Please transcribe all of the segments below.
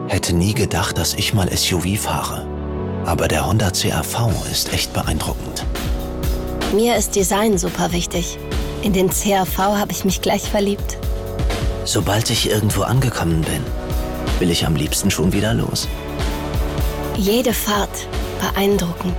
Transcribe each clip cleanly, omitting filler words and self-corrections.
Hätte nie gedacht, dass ich mal SUV fahre. Aber der Honda CR-V ist echt beeindruckend. Mir ist Design super wichtig. In den CR-V habe ich mich gleich verliebt. Sobald ich irgendwo angekommen bin, will ich am liebsten schon wieder los. Jede Fahrt beeindruckend.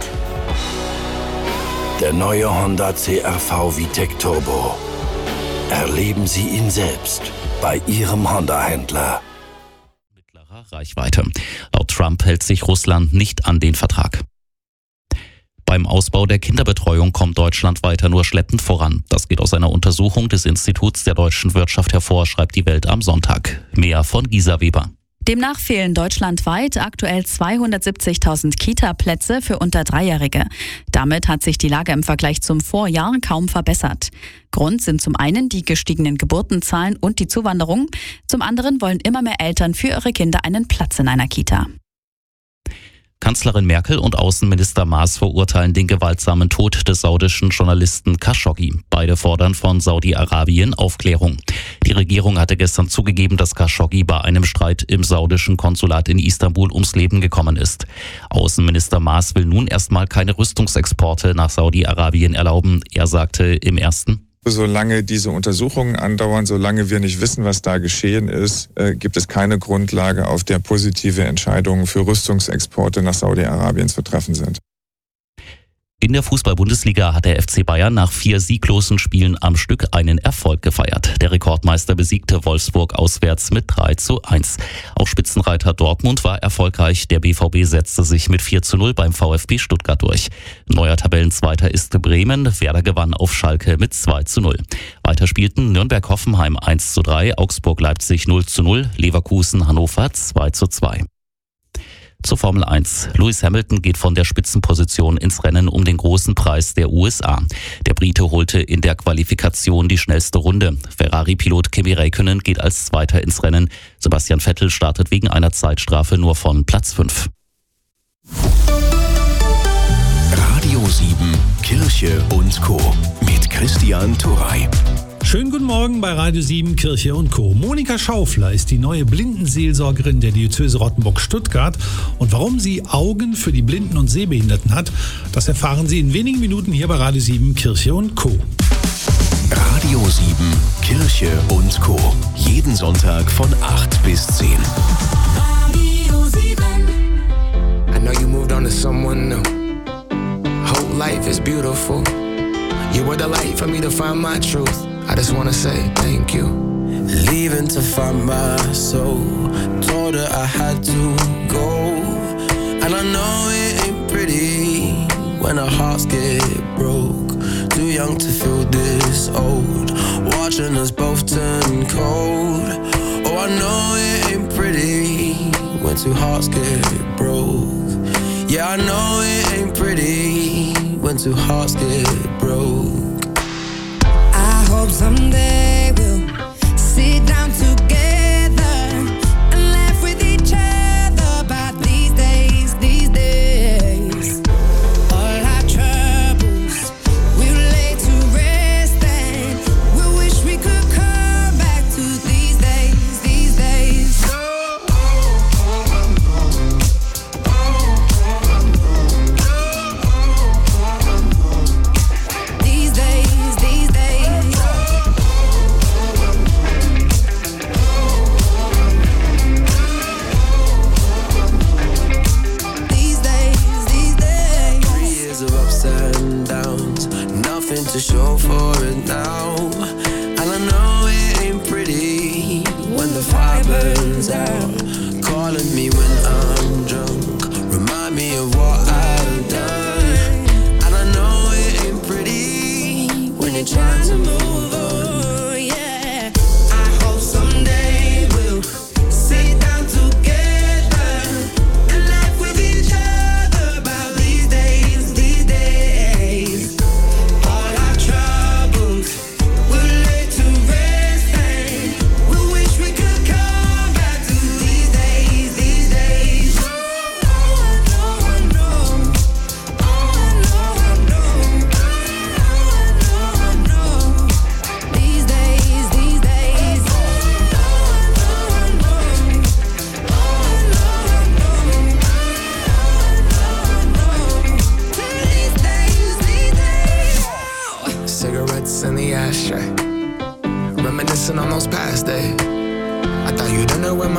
Der neue Honda CR-V VTEC Turbo. Erleben Sie ihn selbst bei Ihrem Honda-Händler. Mittlere Reichweite. Laut Trump hält sich Russland nicht an den Vertrag. Beim Ausbau der Kinderbetreuung kommt Deutschland weiter nur schleppend voran. Das geht aus einer Untersuchung des Instituts der deutschen Wirtschaft hervor, schreibt die Welt am Sonntag. Mehr von Gisa Weber. Demnach fehlen deutschlandweit aktuell 270.000 Kita-Plätze für unter Dreijährige. Damit hat sich die Lage im Vergleich zum Vorjahr kaum verbessert. Grund sind zum einen die gestiegenen Geburtenzahlen und die Zuwanderung. Zum anderen wollen immer mehr Eltern für ihre Kinder einen Platz in einer Kita. Kanzlerin Merkel und Außenminister Maas verurteilen den gewaltsamen Tod des saudischen Journalisten Khashoggi. Beide fordern von Saudi-Arabien Aufklärung. Die Regierung hatte gestern zugegeben, dass Khashoggi bei einem Streit im saudischen Konsulat in Istanbul ums Leben gekommen ist. Außenminister Maas will nun erstmal keine Rüstungsexporte nach Saudi-Arabien erlauben. Er sagte im ersten: Solange diese Untersuchungen andauern, solange wir nicht wissen, was da geschehen ist, gibt es keine Grundlage, auf der positive Entscheidungen für Rüstungsexporte nach Saudi-Arabien zu treffen sind. In der Fußball-Bundesliga hat der FC Bayern nach 4 sieglosen Spielen am Stück einen Erfolg gefeiert. Der Rekordmeister besiegte Wolfsburg auswärts mit 3:1. Auch Spitzenreiter Dortmund war erfolgreich. Der BVB setzte sich mit 4:0 beim VfB Stuttgart durch. Neuer Tabellenzweiter ist Bremen. Werder gewann auf Schalke mit 2:0. Weiter spielten Nürnberg-Hoffenheim 1:3, Augsburg-Leipzig 0:0, Leverkusen-Hannover 2:2. Zur Formel 1. Lewis Hamilton geht von der Spitzenposition ins Rennen um den großen Preis der USA. Der Brite holte in der Qualifikation die schnellste Runde. Ferrari-Pilot Kimi Räikkönen geht als Zweiter ins Rennen. Sebastian Vettel startet wegen einer Zeitstrafe nur von Platz 5. Radio 7, Kirche und Co. mit Christian Turrey. Schönen guten Morgen bei Radio 7, Kirche und Co. Monika Schaufler ist die neue Blindenseelsorgerin der Diözese Rottenburg-Stuttgart. Und warum sie Augen für die Blinden und Sehbehinderten hat, das erfahren Sie in wenigen Minuten hier bei Radio 7, Kirche und Co. Radio 7, Kirche und Co. Jeden Sonntag von 8 bis 10. Radio 7. I know you moved on to someone new. Whole life is beautiful. You were the light for me to find my truth. I just wanna say thank you. Leaving to find my soul. Told her I had to go. And I know it ain't pretty when our hearts get broke. Too young to feel this old. Watching us both turn cold. Oh, I know it ain't pretty when two hearts get broke. Yeah, I know it ain't pretty when two hearts get broke. I hope someday we'll sit down together and laugh with each other about these days, all our troubles we'll lay to rest and we'll wish we could come back to these days.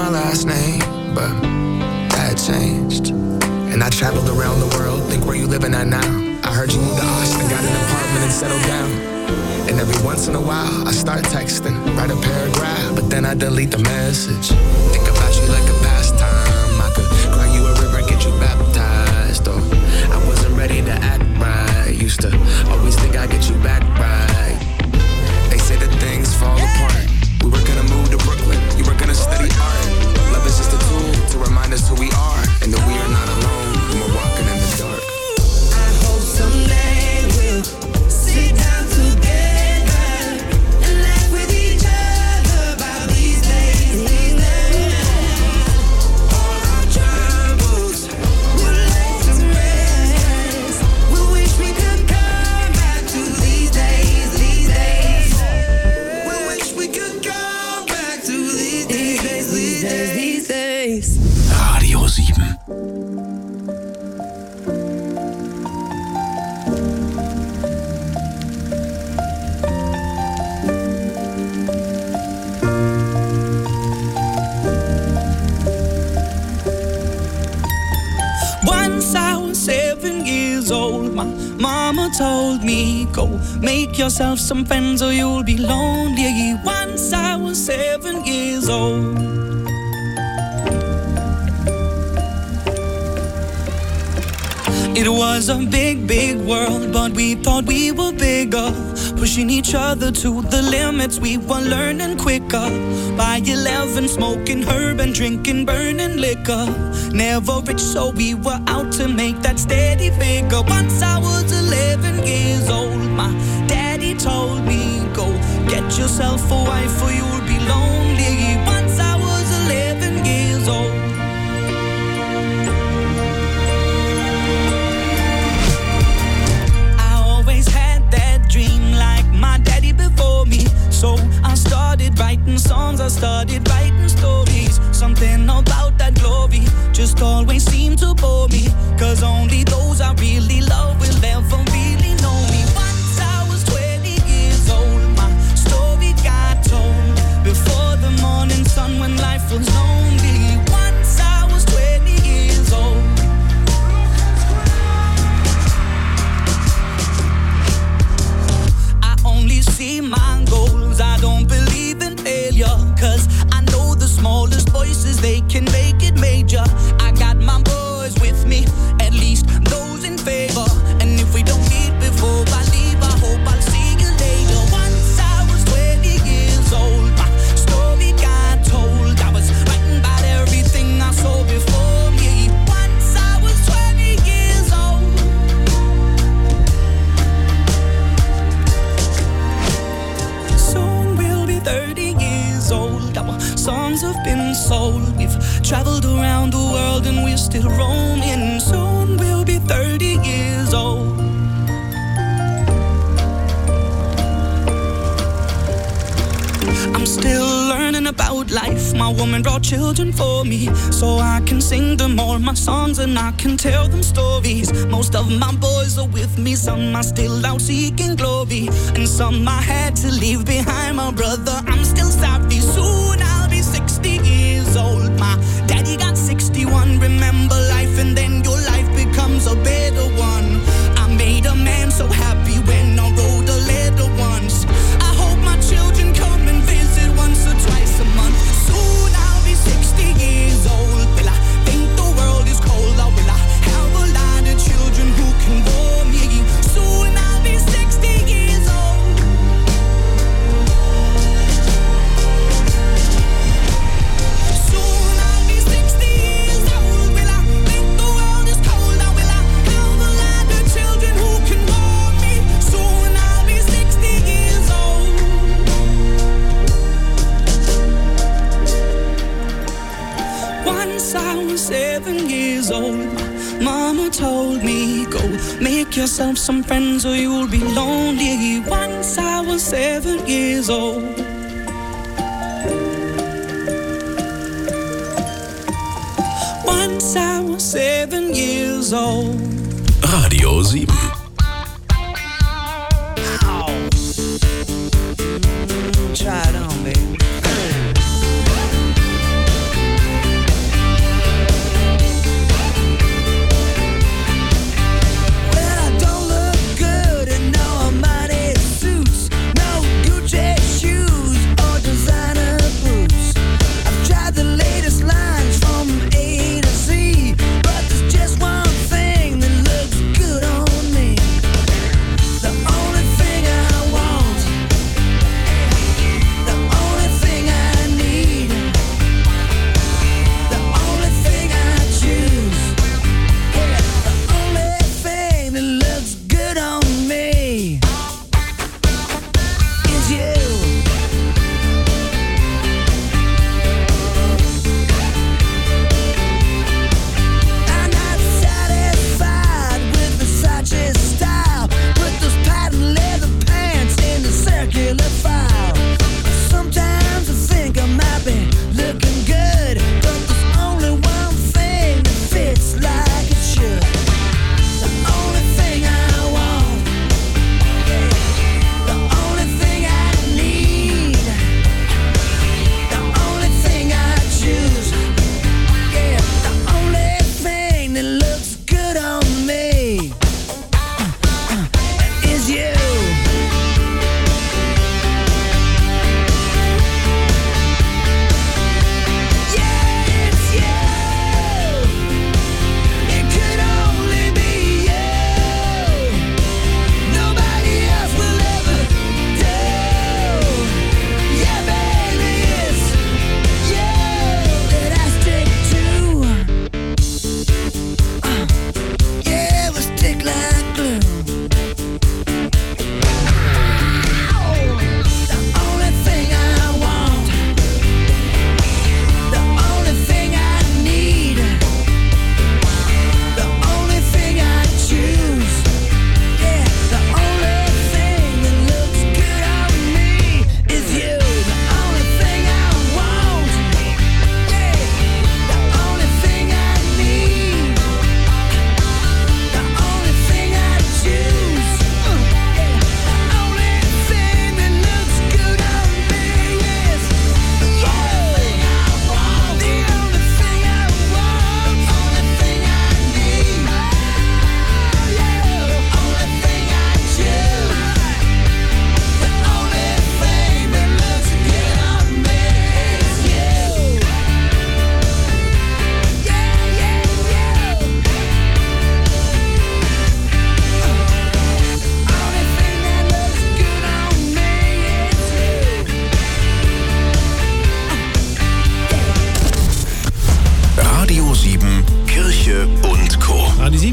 my last name, but that changed. And I traveled around the world, think where you living at now. I heard you moved to Austin, got an apartment and settled down. And every once in a while, I start texting, write a paragraph, but then I delete the message. Think about you like a pastime. I could cry you a river, get you baptized. Or I wasn't ready to act right. Used to always think I'd get you back right. They say that things fall apart. We were gonna move to Brooklyn, you were gonna study art. Love is just a tool to remind us who we are, and that we are not alone when we're walking in the dark. I hope someday we'll sit down together and laugh with each other about these days. All our troubles will lay to rest. We wish we could come back to these days. We wish we could come back to these days. Radio 7. Once I was 7 years old, my mama told me, go make yourself some friends or you'll be lonely. Once I was 7 years old. It was a big, big world, but we thought we were bigger. Pushing each other to the limits, we were learning quicker. By 11, smoking herb and drinking burning liquor. Never rich, so we were out to make that steady figure. Once I was 11 years old, my daddy told me, go get yourself a wife or you'll be lonely. Once I was 11 years old. Dream like my daddy before me. So I started writing songs, I started writing stories. Something about that glory just always seemed to bore me. Cause only those I really love will ever really know me. Once I was 20 years old, my story got told. Before the morning sun when life was lonely. Once I was 20 years old. See my goals, I don't believe in failure. Cause I know the smallest voices, they can make it major. I got my boys with me, at least those in favor. And if we don't meet before I leave, I hope I'll see you later. Once I was 20 years old, my story got told. I was writing about everything I saw before me. Once I was 20 years old. Soon we'll be 30 years old. Our songs have been sold. We've traveled around the world and we're still roaming. Soon we'll be 30 years old. I'm still learning about life. My woman brought children for me, so I can sing them all my songs and I can tell them stories. Most of my boys are with me, some are still out seeking glory, and some I had to leave behind. My brother, I'm still sorry. Soon I'll be 60 years old. My daddy got 61. Remember life and then your life becomes a better one. I made a man so happy when I wrote a letter once. I hope my children come and visit once or twice a month. Soon I'll be 60 years old. Will I think the world is cold, or will I have a lot of children who can warm me? Soon I'll be 60 years old. Soon I'll be 60 years old. Will I think the world is cold, or will I have a lot of children who can warm me? Soon I'll be 60 years old. Once I was 7 years old, mama told me, go make yourself some friends or you'll be lonely. Once I was 7 years old. Once I was 7 years old. Radio 7. Try it on, baby.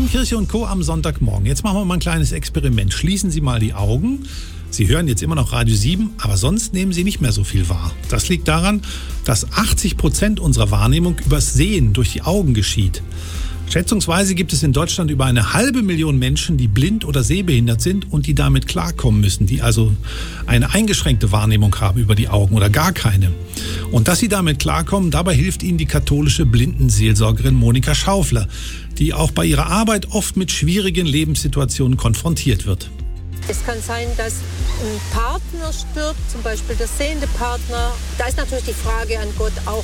Kirche und Co. am Sonntagmorgen. Jetzt machen wir mal ein kleines Experiment. Schließen Sie mal die Augen. Sie hören jetzt immer noch Radio 7, aber sonst nehmen Sie nicht mehr so viel wahr. Das liegt daran, dass 80% unserer Wahrnehmung übers Sehen durch die Augen geschieht. Schätzungsweise gibt es in Deutschland über 500.000 Menschen, die blind oder sehbehindert sind und die damit klarkommen müssen, die also eine eingeschränkte Wahrnehmung haben über die Augen oder gar keine. Und dass sie damit klarkommen, dabei hilft ihnen die katholische Blindenseelsorgerin Monika Schaufler, die auch bei ihrer Arbeit oft mit schwierigen Lebenssituationen konfrontiert wird. Es kann sein, dass ein Partner stirbt, zum Beispiel der sehende Partner. Da ist natürlich die Frage an Gott auch,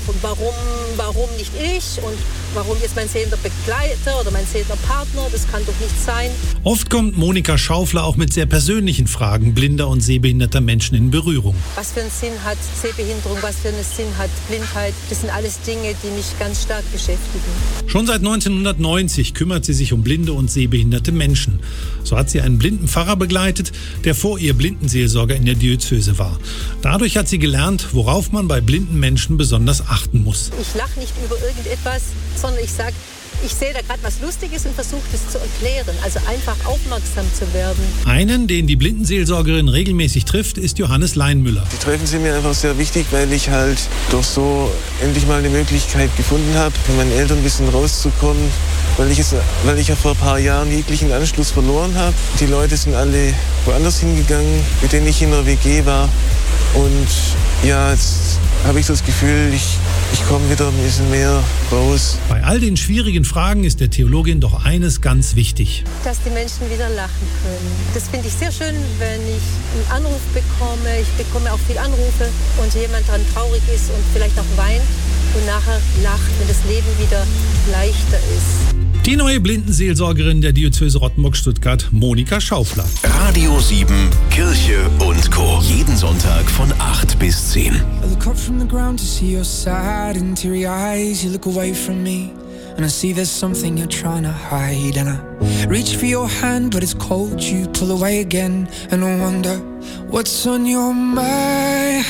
warum nicht ich und warum jetzt mein sehender Begleiter oder mein sehender Partner, das kann doch nicht sein. Oft kommt Monika Schaufler auch mit sehr persönlichen Fragen blinder und sehbehinderter Menschen in Berührung. Was für einen Sinn hat Sehbehinderung, was für einen Sinn hat Blindheit? Das sind alles Dinge, die mich ganz stark beschäftigen. Schon seit 1990 kümmert sie sich um blinde und sehbehinderte Menschen. So hat sie einen blinden Pfarrer begleitet, der vor ihr Blindenseelsorger in der Diözese war. Dadurch hat sie gelernt, worauf man bei blinden Menschen besonders achten muss. Ich lache nicht über irgendetwas, sondern ich sage, ich sehe da gerade was Lustiges und versuche das zu erklären, also einfach aufmerksam zu werden. Einen, den die Blindenseelsorgerin regelmäßig trifft, ist Johannes Leinmüller. Die Treffen sind mir einfach sehr wichtig, weil ich halt doch so endlich mal eine Möglichkeit gefunden habe, mit meinen Eltern ein bisschen rauszukommen, weil ich ja vor ein paar Jahren jeglichen Anschluss verloren habe. Die Leute sind alle woanders hingegangen, mit denen ich in der WG war. Und ja, jetzt habe ich so das Gefühl, ich komme wieder ein bisschen mehr raus. Bei all den schwierigen Fragen ist der Theologin doch eines ganz wichtig. Dass die Menschen wieder lachen können. Das finde ich sehr schön, wenn ich einen Anruf bekomme. Ich bekomme auch viele Anrufe und jemand dann traurig ist und vielleicht auch weint und nachher lacht, wenn das Leben wieder leichter ist. Die neue Blindenseelsorgerin der Diözese Rottenburg-Stuttgart, Monika Schaufler. Radio 7, Kirche und Co. Jeden Sonntag von 8 bis 10. I look up from the ground to see your sad and teary eyes. You look away from me and I see there's something you're trying to hide. And I reach for your hand but it's cold. You pull away again and I wonder what's on your mind.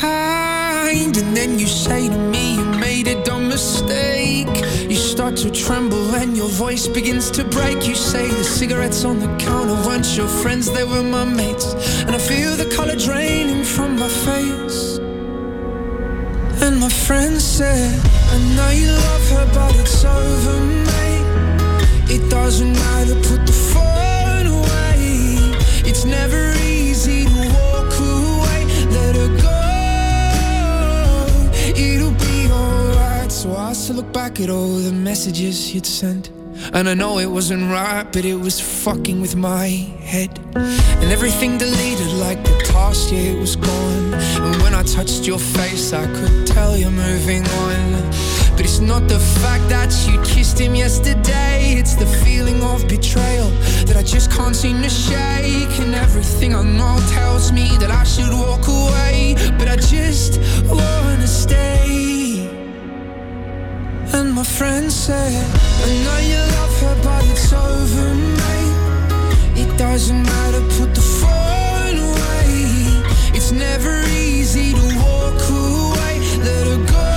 And then you say to me you made a dumb mistake. You start to tremble and your voice begins to break. You say the cigarettes on the counter weren't your friends, they were my mates. And I feel the color draining from my face. And my friend said, I know you love her but it's over, mate. It doesn't matter, put the phone away. It's never easy to walk away. Let her go, it'll be alright. So I still look back at all the messages you'd sent. And I know it wasn't right, but it was fucking with my head. And everything deleted like the past, yeah, it was gone. And when I touched your face, I could tell you're moving on. But it's not the fact that you kissed him yesterday. It's the feeling of betrayal that I just can't seem to shake. And everything I know tells me that I should walk away, but I just wanna stay. And my friend said, I know you love her but it's over, mate. It doesn't matter, put the phone away. It's never easy to walk away. Let her go,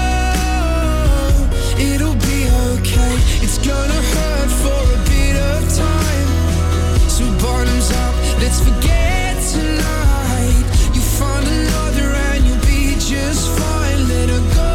it'll be okay. It's gonna hurt for a bit of time. So bottoms up, let's forget tonight. You find another and you'll be just fine. Let her go.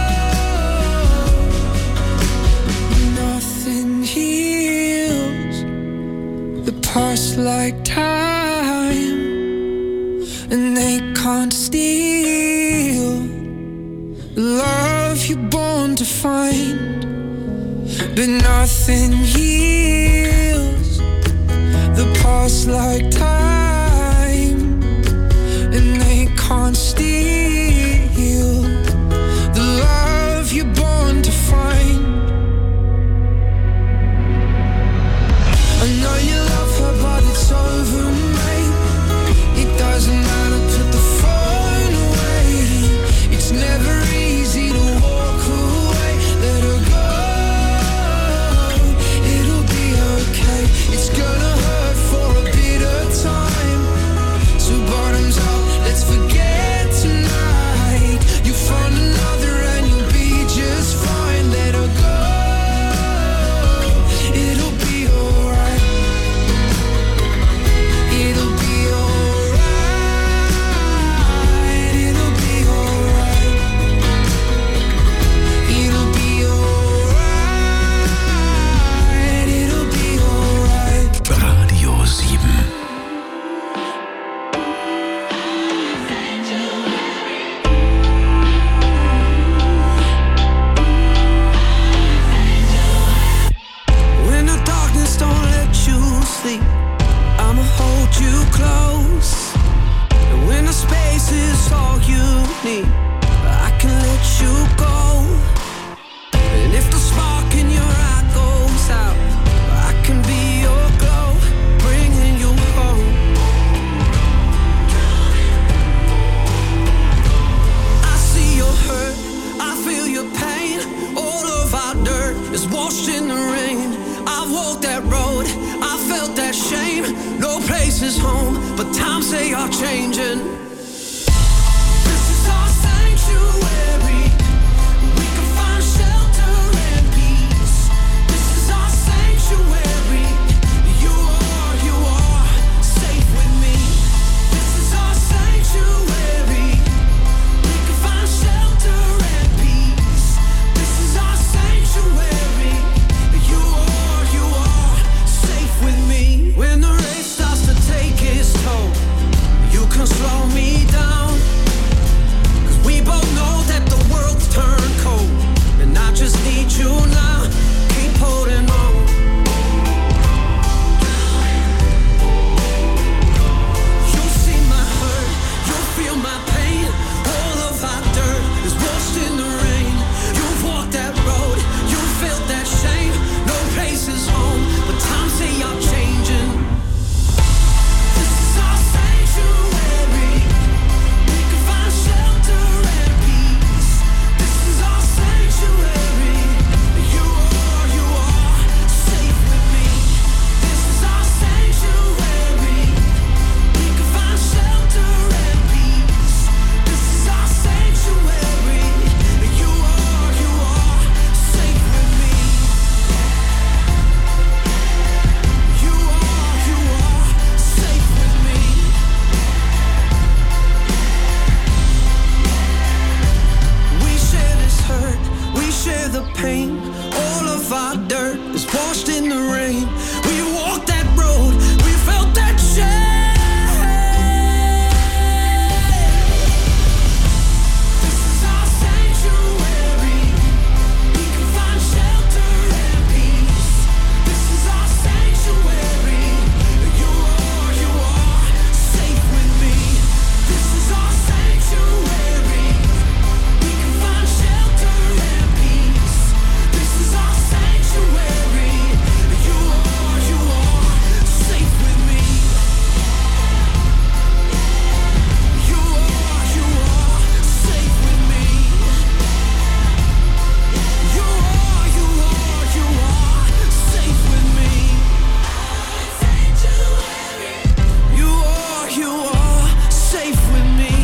Past like time, and they can't steal the love you're born to find. But nothing heals the past like time, and they can't steal the love you're born to find. I know you love her, but it's over, mate. It doesn't matter, put the phone away. It's never easy to walk away. Let her go, it'll be okay. It's gonna hurt for a bit of time. So bottoms up, let's forget tonight. is washed in the rain. I've walked that road, I felt that shame. No place is home, but times they are changing. This is our sanctuary. We can find shelter and peace. This is our sanctuary. You are safe with me. This is our sanctuary. We can find shelter and peace. This is our sanctuary. You are safe with me. When the race starts to take its toll, you can slow me down. 'Cause we both know that the world's turned cold, and I just need you now. Keep holding on. You'll see my hurt, you'll feel my pain. All of our dirt is washed in the rain. You've walked that road, you felt that shame. No place is home, but times they are changing. This is our sanctuary. We can find shelter and peace. This is our sanctuary. You are safe with me. This is our sanctuary. We can find shelter and peace. This is our sanctuary. You are safe with me. You are safe with me. We share this hurt, we share the pain. All of our dirt is washed in the rain. We walked that road, we felt that shame. This is our sanctuary. We can find shelter and peace. This is our sanctuary. You are safe with me. This is our sanctuary. We can find shelter and peace. This is our sanctuary. You are safe with me. You are safe with me. You are safe with me. You are safe with me.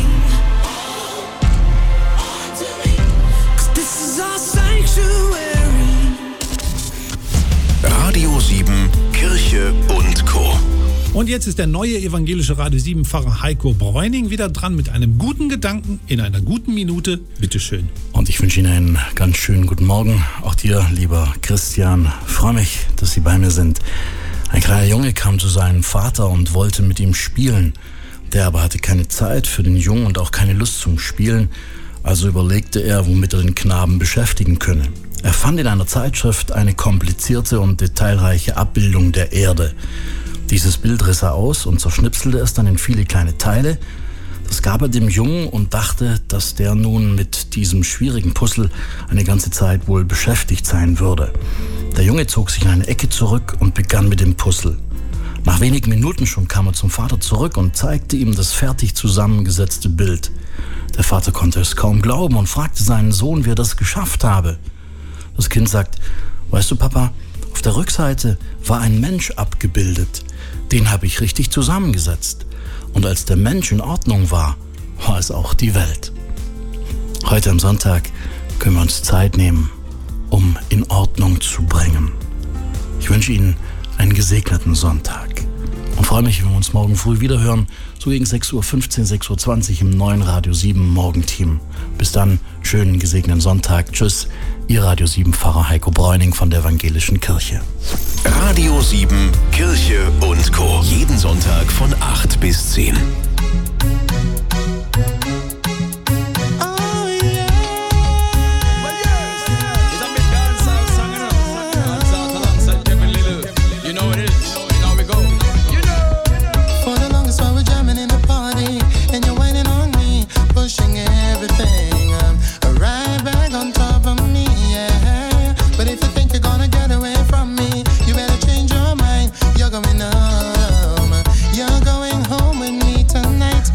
'Cause this is our sanctuary. Radio 7, Kirche und Co. Und jetzt ist der neue evangelische Radio 7 Pfarrer Heiko Bräuning wieder dran mit einem guten Gedanken in einer guten Minute. Bitteschön. Und ich wünsche Ihnen einen ganz schönen guten Morgen. Auch dir, lieber Christian. Ich freue mich, dass Sie bei mir sind. Ein kleiner Junge kam zu seinem Vater und wollte mit ihm spielen. Der aber hatte keine Zeit für den Jungen und auch keine Lust zum Spielen. Also überlegte er, womit er den Knaben beschäftigen könne. Er fand in einer Zeitschrift eine komplizierte und detailreiche Abbildung der Erde. Dieses Bild riss er aus und zerschnipselte es dann in viele kleine Teile. Das gab er dem Jungen und dachte, dass der nun mit diesem schwierigen Puzzle eine ganze Zeit wohl beschäftigt sein würde. Der Junge zog sich in eine Ecke zurück und begann mit dem Puzzle. Nach wenigen Minuten schon kam er zum Vater zurück und zeigte ihm das fertig zusammengesetzte Bild. Der Vater konnte es kaum glauben und fragte seinen Sohn, wie er das geschafft habe. Das Kind sagt: Weißt du, Papa, auf der Rückseite war ein Mensch abgebildet. Den habe ich richtig zusammengesetzt. Und als der Mensch in Ordnung war, war es auch die Welt. Heute am Sonntag können wir uns Zeit nehmen, um in Ordnung zu bringen. Ich wünsche Ihnen einen gesegneten Sonntag und freue mich, wenn wir uns morgen früh wieder hören, so gegen 6.15 Uhr, 6.20 Uhr im neuen Radio 7 Morgenteam. Bis dann, schönen gesegneten Sonntag. Tschüss, Ihr Radio 7 Pfarrer Heiko Bräuning von der Evangelischen Kirche. Radio 7, Kirche und Co. Jeden Sonntag von 8 bis 10. You're going home with me tonight.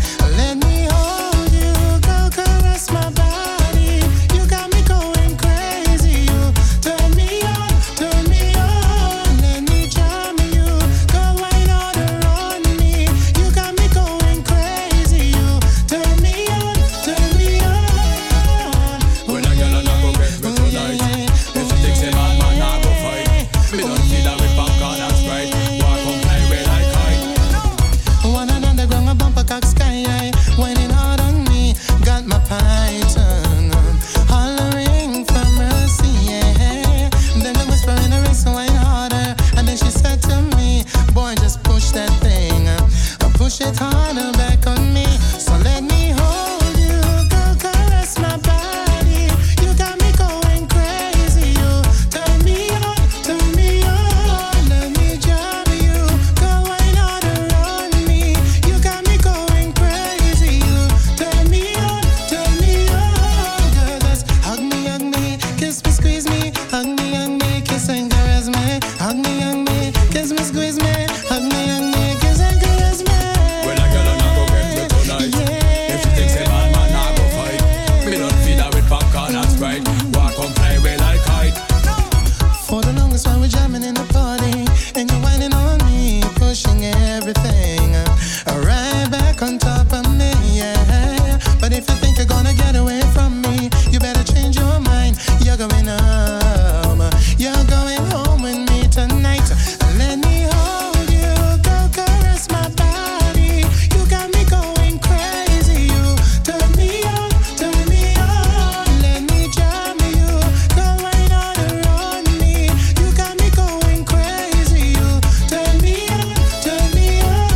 hug me, kiss and caress me. Hug me, kiss me, squeeze me. Hug me, kiss and caress me. When a girl and I go get me tonight. If she thinks a bad man, I go fight. Me don't feed her with popcorn and Sprite. Walk on fly away like kite. For the longest while we're jamming in the party, and you're whining on me, pushing everything right back on top of me, yeah. But if you think you're gonna get away from me, you better change your mind. You're going home. You're going home with me tonight. Let me hold you, go caress my body. You got me going crazy. You turn me on, turn me on. Let me jam you, go right on around me. You got me going crazy. You turn me on, turn me on.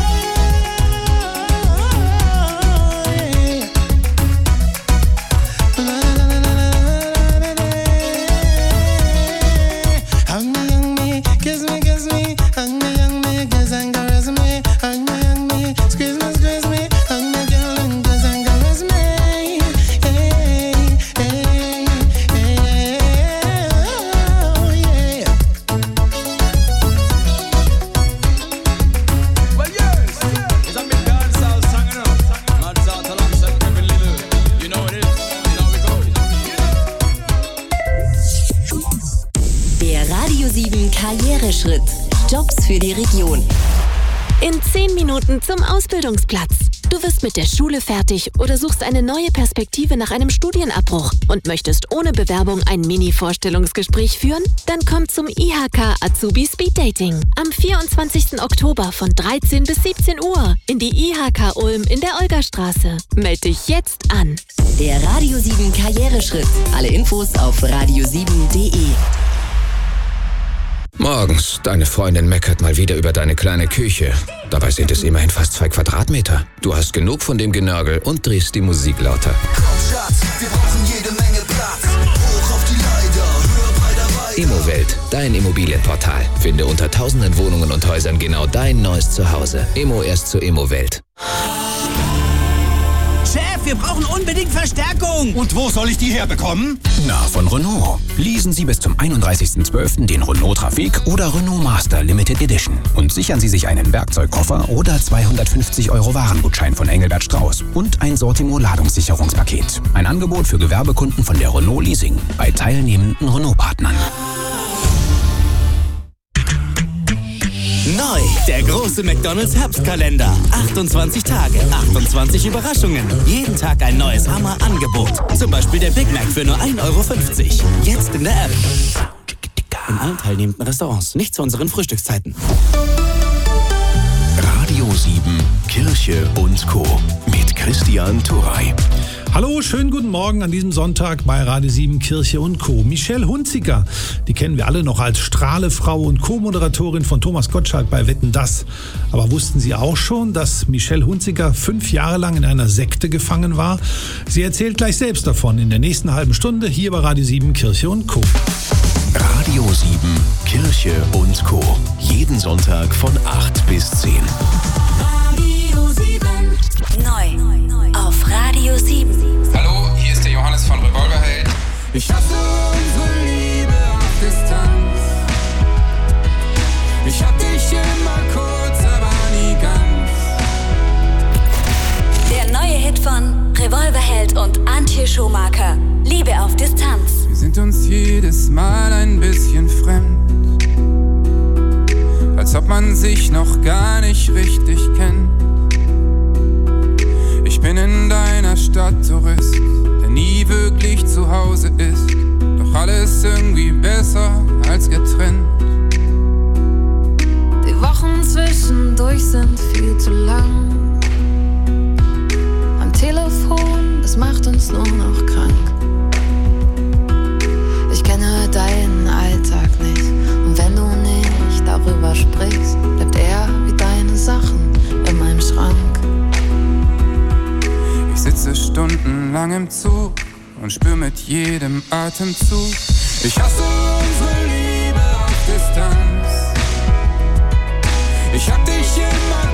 Hug me, kiss me, hug me, kiss and caress me. Hug me, squeeze me, hug me, girl, and kiss and caress me. Hey, hey, hey, oh yeah. Well, yes, it's a big dancehall song, you know. Man's out alongside Kevin Little. You know what it is. You know we go. Der Radio 7 Karriereschritt. Jobs für die Region. In 10 Minuten zum Ausbildungsplatz. Du wirst mit der Schule fertig oder suchst eine neue Perspektive nach einem Studienabbruch und möchtest ohne Bewerbung ein Mini-Vorstellungsgespräch führen? Dann komm zum IHK Azubi Speed Dating. Am 24. Oktober von 13 bis 17 Uhr in die IHK Ulm in der Olgastraße. Meld dich jetzt an. Der Radio 7 Karriereschritt. Alle Infos auf radio7.de. Morgens, deine Freundin meckert mal wieder über deine kleine Küche. Dabei sind es immerhin fast 2 Quadratmeter. Du hast genug von dem Genörgel und drehst die Musik lauter. Komm Schatz, wir brauchen jede Menge Platz. Hoch auf die Leiter, hör bei dabei. Immowelt, dein Immobilienportal. Finde unter tausenden Wohnungen und Häusern genau dein neues Zuhause. Immo erst zur Immowelt. Chef, wir brauchen unbedingt Verstärkung. Und wo soll ich die herbekommen? Na, von Renault. Leasen Sie bis zum 31.12. den Renault Trafik oder Renault Master Limited Edition. Und sichern Sie sich einen Werkzeugkoffer oder 250 € Warengutschein von Engelbert Strauß und ein Sortimo Ladungssicherungspaket. Ein Angebot für Gewerbekunden von der Renault Leasing bei teilnehmenden Renault-Partnern. Neu, der große McDonald's Herbstkalender. 28 Tage, 28 Überraschungen. Jeden Tag ein neues Hammer-Angebot. Zum Beispiel der Big Mac für nur 1,50 €. Jetzt in der App. In allen teilnehmenden Restaurants, nicht zu unseren Frühstückszeiten. Radio 7, Kirche und Co. mit Christian Turey. Hallo, schönen guten Morgen an diesem Sonntag bei Radio 7 Kirche und Co. Michelle Hunziker, die kennen wir alle noch als Strahlefrau und Co-Moderatorin von Thomas Gottschalk bei Wetten, dass. Aber wussten Sie auch schon, dass Michelle Hunziker 5 Jahre lang in einer Sekte gefangen war? Sie erzählt gleich selbst davon in der nächsten halben Stunde hier bei Radio 7 Kirche und Co. Radio 7, Kirche und Co. Jeden Sonntag von 8 bis 10. Radio 7. Neu. Auf Radio 7. Hallo, hier ist der Johannes von Revolverheld. Ich hasse unsere Liebe auf Distanz. Ich hab dich immer kurz, aber nie ganz. Der neue Hit von Revolverheld und Antje Schumacher. Liebe auf Distanz. Wir sind uns jedes Mal ein bisschen fremd. Als ob man sich noch gar nicht richtig kennt. Ich bin in deiner Stadt Tourist, der nie wirklich zu Hause ist. Doch alles irgendwie besser als getrennt. Die Wochen zwischendurch sind viel zu lang. Am Telefon, das macht uns nur noch krank. Ich kenne deinen Alltag nicht. Und wenn du nicht darüber sprichst, bleibt er wie deine Sachen in meinem Schrank. Ich sitze stundenlang im Zug und spür mit jedem Atemzug. Ich hasse unsere Liebe auf Distanz. Ich hab dich immer